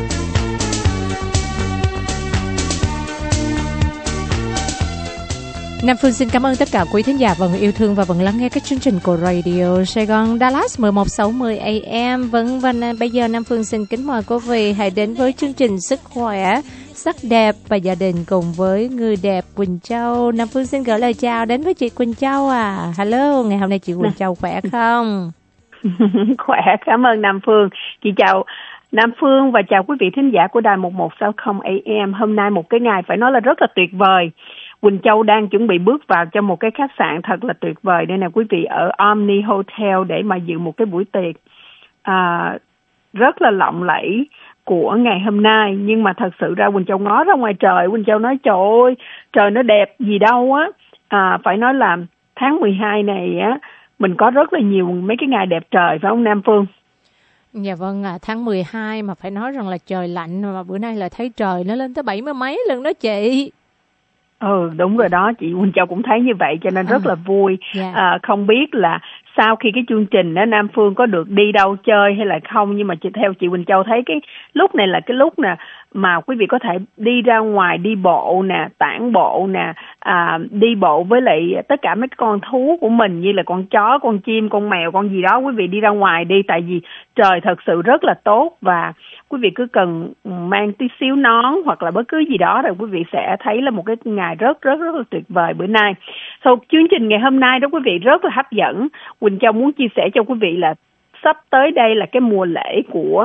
Nam Phương xin cảm ơn tất cả quý thính giả vẫn yêu thương và vẫn lắng nghe các chương trình của Radio Sài Gòn Dallas 1160 AM. Và bây giờ Nam Phương xin kính mời quý vị hãy đến với chương trình Sức khỏe, sắc đẹp và gia đình cùng với người đẹp Quỳnh Châu. Nam Phương xin gửi lời chào đến với chị Quỳnh Châu à. Hello, ngày hôm nay chị Quỳnh Châu khỏe không? Khỏe, cảm ơn Nam Phương. Chị chào Nam Phương và chào quý vị thính giả của đài 1160 AM. Hôm nay một cái ngày phải nói là rất là tuyệt vời. Quỳnh Châu đang chuẩn bị bước vào trong một cái khách sạn thật là tuyệt vời đây nè quý vị, ở Omni Hotel để mà dự một cái buổi tiệc rất là lộng lẫy của ngày hôm nay. Nhưng mà thật sự ra Quỳnh Châu ngó ra ngoài trời, Quỳnh Châu nói trời ơi, trời nó đẹp gì đâu á. Phải nói là tháng 12 này á, mình có rất là nhiều mấy cái ngày đẹp trời phải không Nam Phương? Dạ vâng ạ, tháng 12 mà phải nói rằng là trời lạnh, mà bữa nay là thấy trời nó lên tới 70 mấy lần đó chị. Đúng rồi đó, chị Quỳnh Châu cũng thấy như vậy cho nên rất là vui. Không biết là sau khi cái chương trình đó Nam Phương có được đi đâu chơi hay là không, nhưng mà theo chị Quỳnh Châu thấy cái lúc này là cái lúc nè mà quý vị có thể đi ra ngoài đi bộ nè, tản bộ nè, đi bộ với lại tất cả mấy con thú của mình như là con chó, con chim, con mèo, con gì đó, quý vị đi ra ngoài đi, tại vì trời thật sự rất là tốt và quý vị cứ cần mang tí xíu nón hoặc là bất cứ gì đó rồi quý vị sẽ thấy là một cái ngày rất là tuyệt vời bữa nay. Chương trình ngày hôm nay đó quý vị rất là hấp dẫn. Quỳnh Châu muốn chia sẻ cho quý vị là sắp tới đây là cái mùa lễ của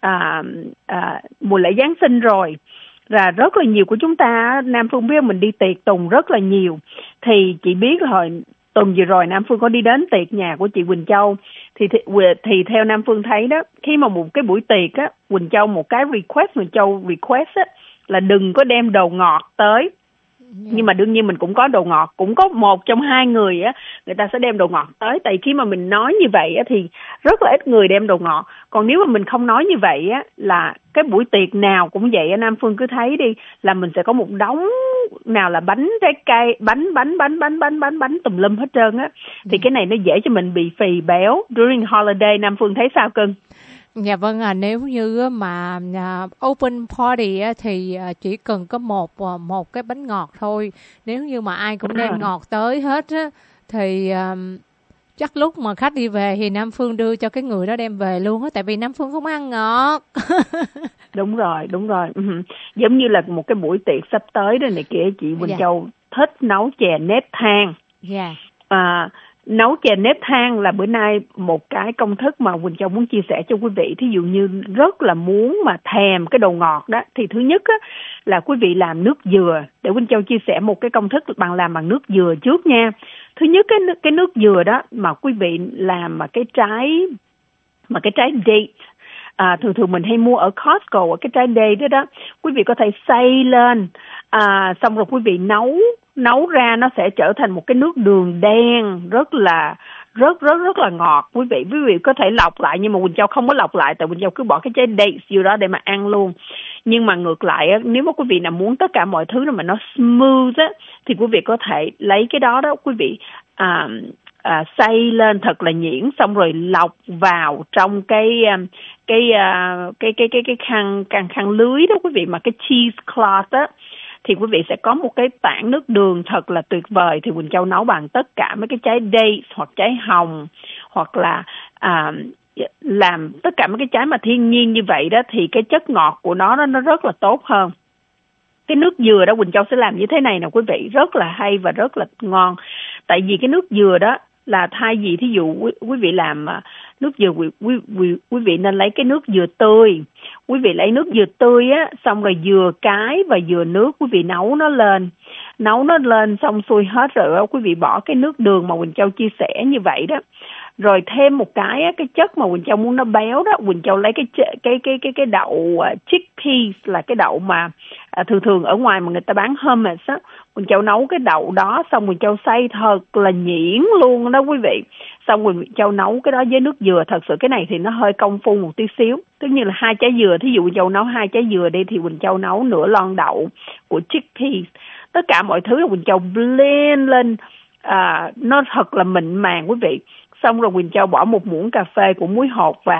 mùa lễ Giáng sinh rồi. Và rất là nhiều của chúng ta, Nam Phương biết mình đi tiệc tùng rất là nhiều. Thì chị biết hồi tuần vừa rồi Nam Phương có đi đến tiệc nhà của chị Quỳnh Châu. Thì theo Nam Phương thấy đó, khi mà một cái buổi tiệc á, Quỳnh Châu một cái Quỳnh Châu request á, là đừng có đem đồ ngọt tới. Nhưng mà đương nhiên mình cũng có đồ ngọt, cũng có một trong hai người á, người ta sẽ đem đồ ngọt tới. Tại khi mà mình nói như vậy á, thì rất là ít người đem đồ ngọt. Còn nếu mà mình không nói như vậy á, là cái buổi tiệc nào cũng vậy á, Nam Phương cứ thấy đi, là mình sẽ có một đống nào là bánh trái cây, bánh tùm lum hết trơn á. Thì cái này nó dễ cho mình bị phì béo during holiday. Nam Phương thấy sao cưng? Dạ vâng nếu như mà open party thì chỉ cần có một cái bánh ngọt thôi. Nếu như mà ai cũng đem ngọt tới hết thì chắc lúc mà khách đi về thì Nam Phương đưa cho cái người đó đem về luôn á, tại vì Nam Phương không ăn ngọt. Đúng rồi. Giống như là một cái buổi tiệc sắp tới đây này kia, chị Quỳnh Châu thích nấu chè nếp than. Nấu chè nếp than là bữa nay một cái công thức mà Quỳnh Châu muốn chia sẻ cho quý vị. Thí dụ như rất là muốn mà thèm cái đồ ngọt đó, thì thứ nhất á, là quý vị làm nước dừa. Để Quỳnh Châu chia sẻ một cái công thức làm bằng nước dừa trước nha. Thứ nhất cái nước dừa đó mà quý vị làm mà cái trái date, thường mình hay mua ở Costco, ở cái trái date đó, quý vị có thể xay lên, xong rồi quý vị nấu ra nó sẽ trở thành một cái nước đường đen rất là ngọt. Quý vị có thể lọc lại, nhưng mà Quỳnh Châu không có lọc lại, tại Quỳnh Châu cứ bỏ cái trái dates vô đó để mà ăn luôn. Nhưng mà ngược lại nếu mà quý vị nào muốn tất cả mọi thứ mà nó smooth á, thì quý vị có thể lấy cái đó quý vị xay lên thật là nhuyễn, xong rồi lọc vào trong cái khăn lưới đó quý vị, mà cái cheesecloth á, thì quý vị sẽ có một cái tảng nước đường thật là tuyệt vời. Thì Quỳnh Châu nấu bằng tất cả mấy cái trái dates hoặc trái hồng, hoặc là làm tất cả mấy cái trái mà thiên nhiên như vậy đó, thì cái chất ngọt của nó rất là tốt hơn. Cái nước dừa đó Quỳnh Châu sẽ làm như thế này nè quý vị, rất là hay và rất là ngon. Tại vì cái nước dừa đó là thay vì thí dụ quý vị làm nước dừa, quý vị nên lấy cái nước dừa tươi. Quý vị lấy nước dừa tươi á, xong rồi dừa cái và dừa nước quý vị nấu nó lên xong xuôi hết rồi đó, quý vị bỏ cái nước đường mà Quỳnh Châu chia sẻ như vậy đó. Rồi thêm một cái chất mà Quỳnh Châu muốn nó béo đó, Quỳnh Châu lấy cái đậu chickpeas, là cái đậu mà thường ở ngoài mà người ta bán hummus á. Quỳnh Châu nấu cái đậu đó, xong Quỳnh Châu xay thật là nhuyễn luôn đó quý vị. Xong Quỳnh Châu nấu cái đó với nước dừa. Thật sự cái này thì nó hơi công phu một tí xíu. Tức như là 2 trái dừa, thí dụ Quỳnh Châu nấu 2 trái dừa đi, thì Quỳnh Châu nấu nửa lon đậu của chickpeas. Tất cả mọi thứ là Quỳnh Châu blend lên, nó thật là mịn màng quý vị. Xong rồi Quỳnh Châu bỏ 1 muỗng cà phê của muối hột vào.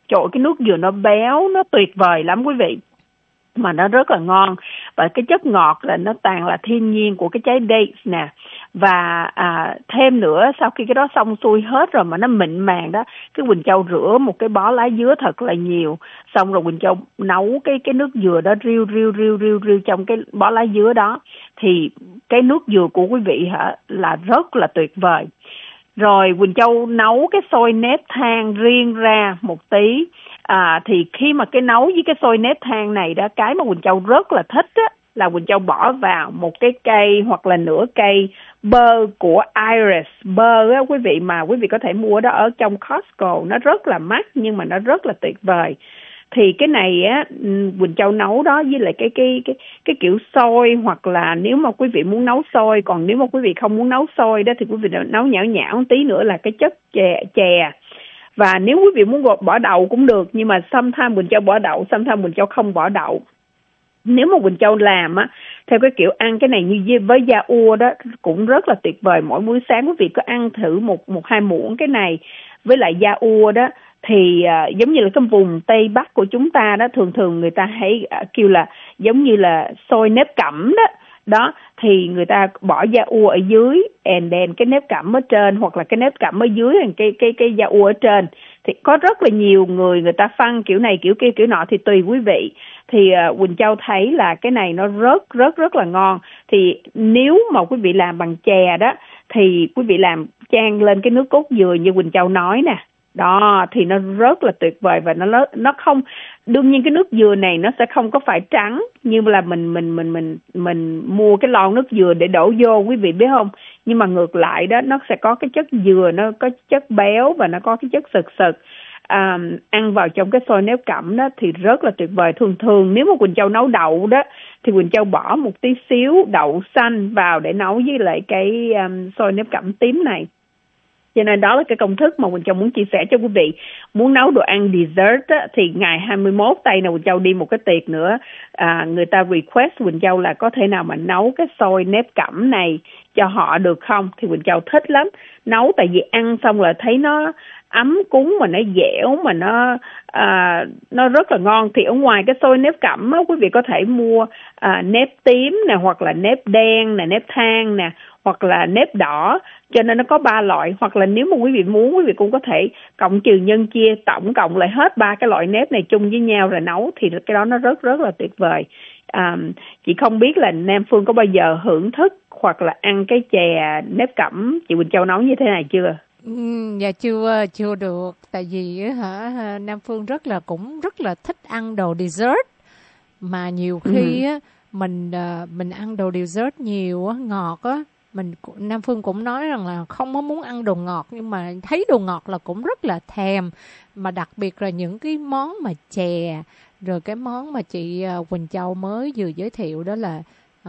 Trời, cái nước dừa nó béo, nó tuyệt vời lắm quý vị, mà nó rất là ngon. Và cái chất ngọt là nó toàn là thiên nhiên của cái trái dates nè. Và thêm nữa, sau khi cái đó xong xuôi hết rồi mà nó mịn màng đó, cái Quỳnh Châu rửa một cái bó lá dứa thật là nhiều, xong rồi Quỳnh Châu nấu cái nước dừa đó riu trong cái bó lá dứa đó, thì cái nước dừa của quý vị là rất là tuyệt vời. Rồi Quỳnh Châu nấu cái xôi nếp than riêng ra một tí. Thì khi mà cái nấu với cái xôi nếp than này đó, cái mà Quỳnh Châu rất là thích á, là Quỳnh Châu bỏ vào một cái cây hoặc là nửa cây bơ của Iris. Bơ á quý vị, mà quý vị có thể mua đó ở trong Costco, nó rất là mắc nhưng mà nó rất là tuyệt vời. Thì cái này á, Quỳnh Châu nấu đó với lại cái kiểu xôi, hoặc là nếu mà quý vị muốn nấu xôi, còn nếu mà quý vị không muốn nấu xôi đó thì quý vị nấu nhão một tí nữa là cái chất chè. Và nếu quý vị muốn bỏ đậu cũng được, nhưng mà sometimes Quỳnh Châu bỏ đậu, sometimes Quỳnh Châu không bỏ đậu. Nếu mà Quỳnh Châu làm á theo cái kiểu ăn cái này như với da ua đó cũng rất là tuyệt vời. Mỗi buổi sáng quý vị có ăn thử một hai muỗng cái này với lại da ua đó, thì giống như là cái vùng Tây Bắc của chúng ta đó, thường người ta hay kêu là giống như là xôi nếp cẩm đó. Đó, thì người ta bỏ da ua ở dưới, and then cái nếp cẩm ở trên, hoặc là cái nếp cẩm ở dưới, cái da ua ở trên. Thì có rất là nhiều người ta phân kiểu này, kiểu kia, kiểu nọ, thì tùy quý vị. Thì Quỳnh Châu thấy là cái này nó rất là ngon. Thì nếu mà quý vị làm bằng chè đó, thì quý vị làm chan lên cái nước cốt dừa như Quỳnh Châu nói nè. Đó, thì nó rất là tuyệt vời. Và nó không, đương nhiên cái nước dừa này nó sẽ không có phải trắng như là mình mua cái lon nước dừa để đổ vô, quý vị biết không? Nhưng mà ngược lại đó, nó sẽ có cái chất dừa, nó có chất béo và nó có cái chất sực. Ăn vào trong cái xôi nếp cẩm đó thì rất là tuyệt vời. Thường nếu mà Quỳnh Châu nấu đậu đó thì Quỳnh Châu bỏ một tí xíu đậu xanh vào để nấu với lại cái xôi nếp cẩm tím này. Cho nên đó là cái công thức mà Quỳnh Châu muốn chia sẻ cho quý vị. Muốn nấu đồ ăn dessert á, thì ngày 21 tây nào Quỳnh Châu đi một cái tiệc nữa, người ta request Quỳnh Châu là có thể nào mà nấu cái xôi nếp cẩm này cho họ được không? Thì Quỳnh Châu thích lắm. Nấu tại vì ăn xong là thấy nó ấm cúng mà nó dẻo mà nó rất là ngon. Thì ở ngoài cái xôi nếp cẩm á, quý vị có thể mua nếp tím nè, hoặc là nếp đen nè, nếp than nè, hoặc là nếp đỏ. Cho nên nó có 3 loại. Hoặc là nếu mà quý vị muốn, quý vị cũng có thể cộng trừ nhân chia tổng cộng lại hết 3 cái loại nếp này chung với nhau rồi nấu, thì cái đó nó rất là tuyệt vời. Chị không biết là Nam Phương có bao giờ hưởng thức hoặc là ăn cái chè nếp cẩm chị Quỳnh Châu nấu như thế này chưa? Dạ chưa được. Tại vì Nam Phương cũng rất là thích ăn đồ dessert, mà nhiều khi mình ăn đồ dessert nhiều ngọt á, Nam Phương cũng nói rằng là không có muốn ăn đồ ngọt, nhưng mà thấy đồ ngọt là cũng rất là thèm, mà đặc biệt là những cái món mà chè, rồi cái món mà chị Quỳnh Châu mới vừa giới thiệu đó là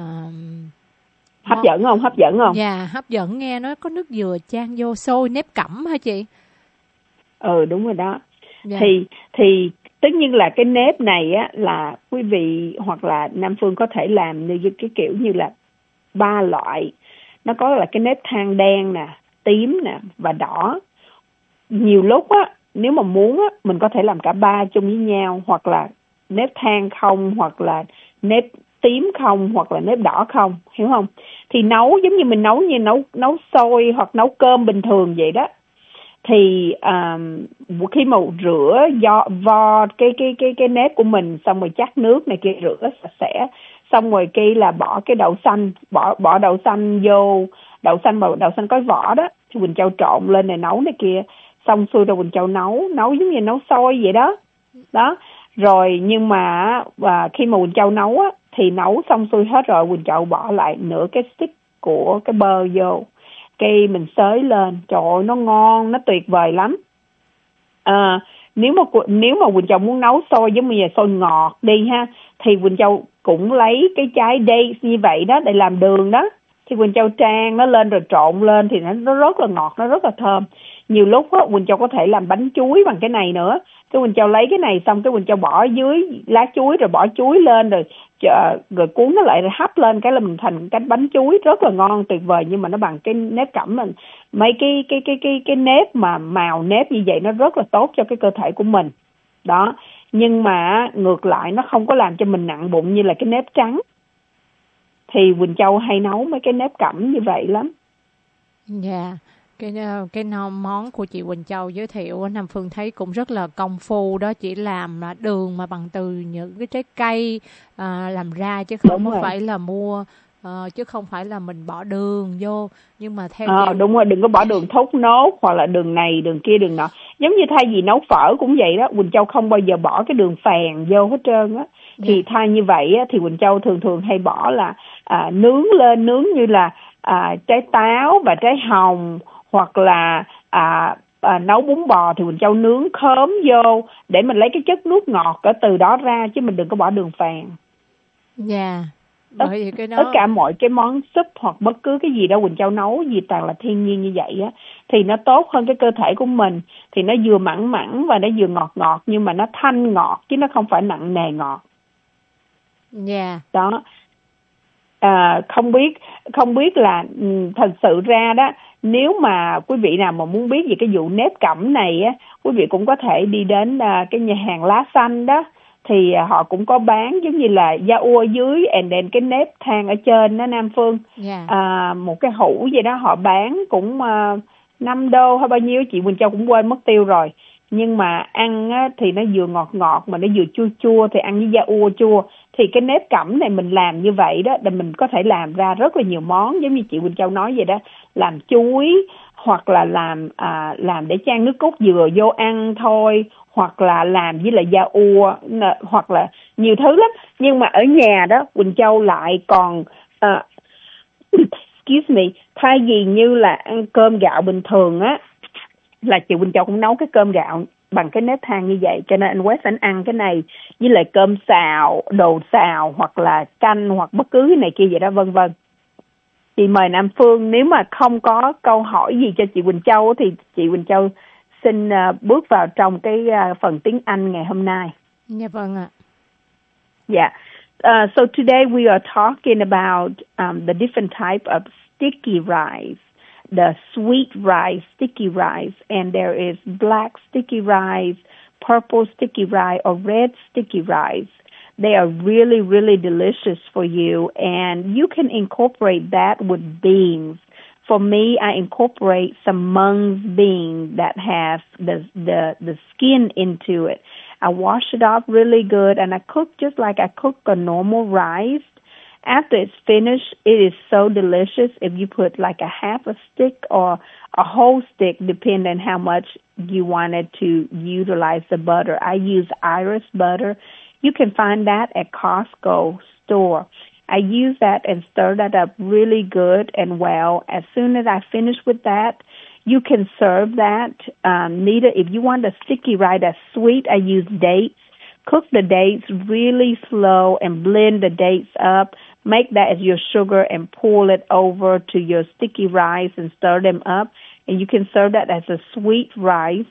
hấp dẫn không? Dạ, hấp dẫn. Nghe nói có nước dừa chan vô xôi nếp cẩm hả chị? Đúng rồi đó. Dạ. Thì tất nhiên là cái nếp này á là quý vị hoặc là Nam Phương có thể làm như cái kiểu như là 3 loại. Nó có là cái nếp than đen nè, tím nè và đỏ. Nhiều lúc á, nếu mà muốn á, mình có thể làm cả 3 chung với nhau, hoặc là nếp than không, hoặc là nếp tím không, hoặc là nếp đỏ không, hiểu không? Thì nấu giống như mình nấu xôi hoặc nấu cơm bình thường vậy đó. Thì khi mà rửa vo cái nếp của mình, xong rồi chắc nước này kia, rửa sạch sẽ, xong rồi kia là bỏ cái đậu xanh, bỏ đậu xanh vô, đậu xanh có vỏ đó, thì Quỳnh Châu trộn lên này nấu này kia, xong xuôi rồi Quỳnh Châu nấu giống như nấu xôi vậy đó. Đó. Rồi nhưng mà khi mà Quỳnh Châu nấu á, thì nấu xong xuôi hết rồi, Quỳnh Châu bỏ lại nửa cái stick của cái bơ vô, cây mình xới lên, trời ơi nó ngon, nó tuyệt vời lắm. Nếu mà Quỳnh Châu muốn nấu xôi giống như là xôi ngọt đi ha, thì Quỳnh Châu cũng lấy cái trái dates như vậy đó để làm đường đó, thì Quỳnh Châu tràn nó lên rồi trộn lên thì nó rất là ngọt, nó rất là thơm. Nhiều lúc á, Quỳnh Châu có thể làm bánh chuối bằng cái này nữa. Cái Quỳnh Châu lấy cái này xong cái Quỳnh Châu bỏ dưới lá chuối, rồi bỏ chuối lên, rồi cuốn nó lại, rồi hấp lên cái là mình thành cái bánh chuối rất là ngon, tuyệt vời. Nhưng mà nó bằng cái nếp cẩm mình. Mấy cái nếp mà màu nếp như vậy nó rất là tốt cho cái cơ thể của mình. đó. Nhưng mà ngược lại nó không có làm cho mình nặng bụng như là cái nếp trắng. Thì Quỳnh Châu hay nấu mấy cái nếp cẩm như vậy lắm. Dạ, cái món của chị Quỳnh Châu giới thiệu Nam Phương thấy cũng rất là công phu đó, chỉ làm đường mà bằng từ những cái trái cây làm ra chứ không có phải là mua, chứ không phải là mình bỏ đường vô. Nhưng mà theo chị... Đúng rồi, đừng có bỏ đường thốt nốt hoặc là đường này đường kia đường nọ. Giống như thay vì nấu phở cũng vậy đó, Quỳnh Châu không bao giờ bỏ cái đường phèn vô hết trơn á. Thì thay như vậy á, thì Quỳnh Châu thường hay bỏ là nướng lên, nướng như là trái táo và trái hồng, hoặc là nấu bún bò thì Quỳnh Châu nướng khóm vô để mình lấy cái chất nước ngọt ở từ đó ra, chứ mình đừng có bỏ đường phèn. Dạ. Bởi vì cái đó... Tất cả mọi cái món súp hoặc bất cứ cái gì đó Quỳnh Châu nấu gì toàn là thiên nhiên như vậy á, thì nó tốt hơn cái cơ thể của mình. Thì nó vừa mặn mặn và nó vừa ngọt ngọt, nhưng mà nó thanh ngọt chứ nó không phải nặng nề ngọt. Dạ. Đó. Không biết là thật sự ra đó, nếu mà quý vị nào mà muốn biết về cái vụ nếp cẩm này á, quý vị cũng có thể đi đến cái nhà hàng Lá Xanh đó, thì họ cũng có bán giống như là da ua dưới and then cái nếp than ở trên đó Nam Phương. Một cái hũ vậy đó, họ bán cũng $5 hay bao nhiêu, chị Quỳnh Châu cũng quên mất tiêu rồi. Nhưng mà ăn á, thì nó vừa ngọt ngọt mà nó vừa chua chua, thì ăn với da ua chua. Thì cái nếp cẩm này mình làm như vậy đó, thì mình có thể làm ra rất là nhiều món, giống như chị Quỳnh Châu nói vậy đó, làm chuối, hoặc là làm để chan nước cốt dừa vô ăn thôi, hoặc là làm với lại da ua, hoặc là nhiều thứ lắm. Nhưng mà ở nhà đó Quỳnh Châu lại còn excuse me, thay vì như là ăn cơm gạo bình thường á, là chị Quỳnh Châu cũng nấu cái cơm gạo bằng cái nếp than như vậy, cho nên anh West anh ăn cái này với lại cơm xào, đồ xào, hoặc là canh, hoặc bất cứ cái này kia vậy đó, vân vân. Chị mời Nam Phương, nếu mà không có câu hỏi gì cho chị Quỳnh Châu thì chị Quỳnh Châu xin bước vào trong cái phần tiếng Anh ngày hôm nay. Dạ vâng ạ. Yeah. So today we are talking about the different type of sticky rice. The sweet rice, sticky rice, and there is black sticky rice, purple sticky rice, or red sticky rice. They are really, really delicious for you, and you can incorporate that with beans. For me, I incorporate some mung beans that have the skin into it. I wash it off really good, and I cook just like I cook a normal rice. After it's finished, it is so delicious if you put like a half a stick or a whole stick, depending on how much you wanted to utilize the butter. I use Iris butter. You can find that at Costco store. I use that and stir that up really good and well. As soon as I finish with that, you can serve that. Nita, if you want a sticky rice that's sweet, I use dates. Cook the dates really slow and blend the dates up. Make that as your sugar and pour it over to your sticky rice and stir them up. And you can serve that as a sweet rice.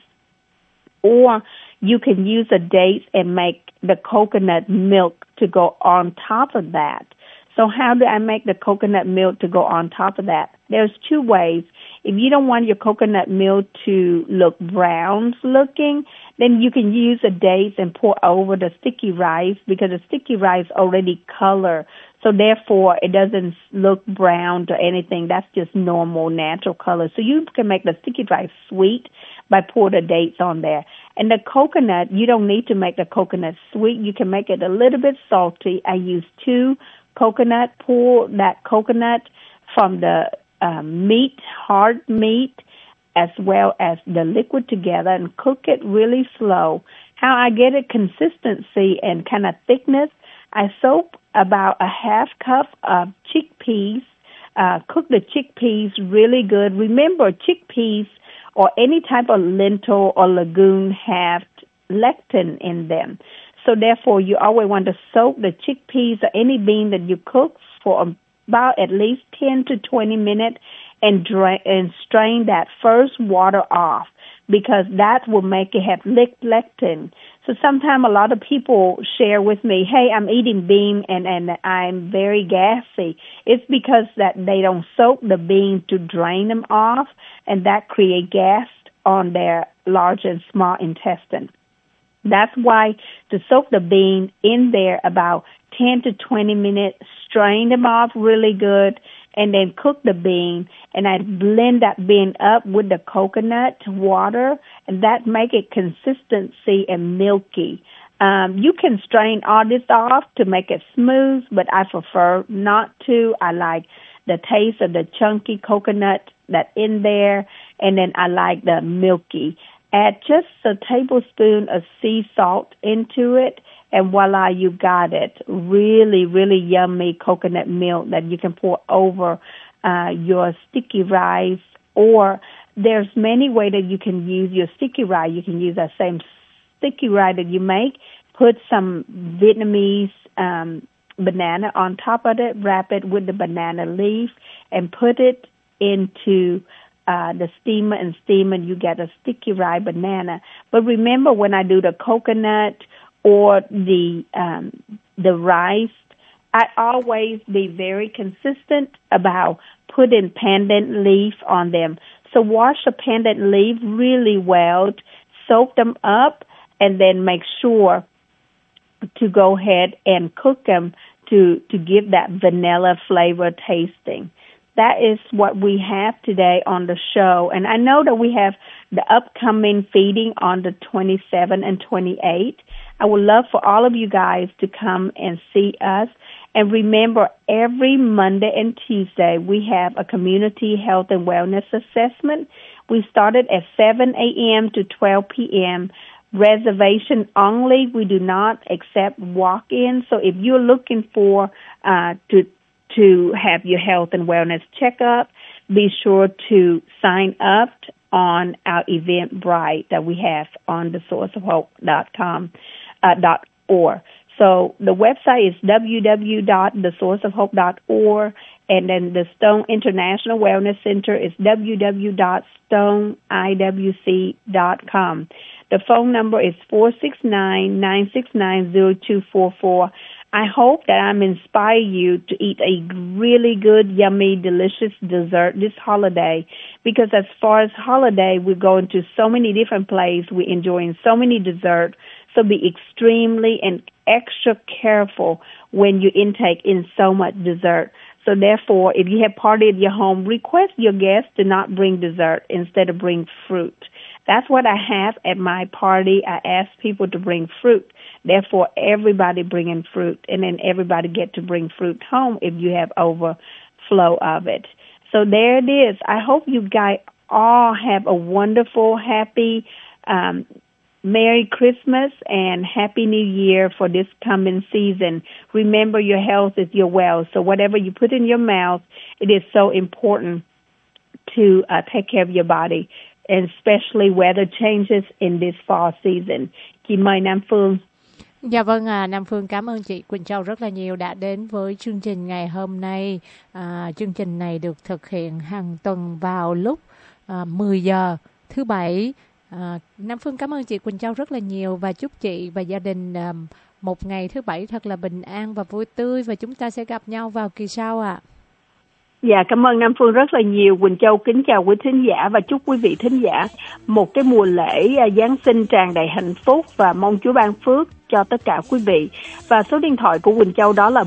Or you can use the dates and make the coconut milk to go on top of that. So how do I make the coconut milk to go on top of that? There's two ways. If you don't want your coconut milk to look brown looking, then you can use the dates and pour over the sticky rice, because the sticky rice already color. So therefore, it doesn't look brown or anything. That's just normal, natural color. So you can make the sticky rice sweet by pouring the dates on there. And the coconut, you don't need to make the coconut sweet. You can make it a little bit salty. I use 2 coconut, pour that coconut from the meat, hard meat, as well as the liquid together and cook it really slow. How I get it consistency and kind of thickness, I soak about a half cup of chickpeas. Cook the chickpeas really good. Remember, chickpeas or any type of lentil or legume have lectin in them. So therefore, you always want to soak the chickpeas or any bean that you cook for about at least 10 to 20 minutes and strain that first water off, because that will make it have lectin. So sometimes a lot of people share with me, hey, I'm eating bean and I'm very gassy. It's because that they don't soak the bean to drain them off, and that create gas on their large and small intestine. That's why to soak the bean in there about 10 to 20 minutes, strain them off really good, and then cook the bean. And I blend that bean up with the coconut water, and that make it consistency and milky. You can strain all this off to make it smooth, but I prefer not to. I like the taste of the chunky coconut that's in there, and then I like the milky. Add just a tablespoon of sea salt into it, and voila, you got it. Really, really yummy coconut milk that you can pour over your sticky rice. Or there's many ways that you can use your sticky rice. You can use that same sticky rice that you make, put some Vietnamese banana on top of it, wrap it with the banana leaf, and put it into the steamer and steam, and you get a sticky rice banana. But remember, when I do the coconut or the rice, I always be very consistent about putting pandan leaf on them. So wash the pandan leaf really well, soak them up, and then make sure to go ahead and cook them to give that vanilla flavor tasting. That is what we have today on the show. And I know that we have the upcoming feeding on the 27th and 28th. I would love for all of you guys to come and see us. And remember, every Monday and Tuesday, we have a community health and wellness assessment. We started at 7 a.m. to 12 p.m. Reservation only. We do not accept walk-in. So if you're looking for to have your health and wellness checkup, be sure to sign up on our Eventbrite that we have on thesourceofhope.com.org. So the website is www.thesourceofhope.org, and then the Stone International Wellness Center is www.stoneiwc.com. The phone number is 469-969-0244. I hope that I'm inspire you to eat a really good, yummy, delicious dessert this holiday, because as far as holiday, we're going to so many different places. We're enjoying so many desserts. So be extremely and extra careful when you intake in so much dessert. So therefore, if you have party at your home, request your guests to not bring dessert, instead of bring fruit. That's what I have at my party. I ask people to bring fruit. Therefore, everybody bringing fruit, and then everybody get to bring fruit home if you have overflow of it. So there it is. I hope you guys all have a wonderful, happy, Merry Christmas and Happy New Year for this coming season. Remember, your health is your wealth. So whatever you put in your mouth, it is so important to take care of your body, and especially weather changes in this fall season. Chị mời Nam Phương. Dạ vâng, Nam Phương cảm ơn chị Quỳnh Châu rất là nhiều đã đến với chương trình ngày hôm nay. Chương trình này được thực hiện hàng tuần vào lúc 10 giờ thứ Bảy. Nam Phương cảm ơn chị Quỳnh Châu rất là nhiều, và chúc chị và gia đình một ngày thứ Bảy thật là bình an và vui tươi, và chúng ta sẽ gặp nhau vào kỳ sau ạ. Dạ, cảm ơn Nam Phương rất là nhiều. Quỳnh Châu kính chào quý thính giả và chúc quý vị thính giả một cái mùa lễ Giáng sinh tràn đầy hạnh phúc, và mong Chúa ban phước cho tất cả quý vị. Và số điện thoại của Quỳnh Châu đó là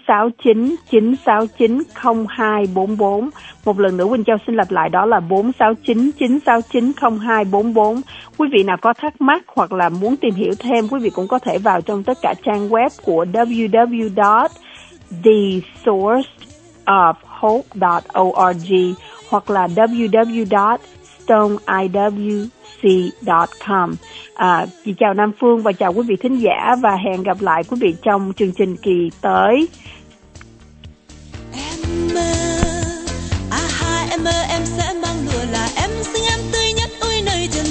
469-969-0244. Một lần nữa Quỳnh Châu xin lặp lại, đó là 469-969-0244. Quý vị nào có thắc mắc hoặc là muốn tìm hiểu thêm, quý vị cũng có thể vào trong tất cả trang web của www.thesourceofhope.org hoặc là www.stoneiwc.com. Chị chào Nam Phương và chào quý vị thính giả, và hẹn gặp lại quý vị trong chương trình kỳ tới. Em mơ, em sẽ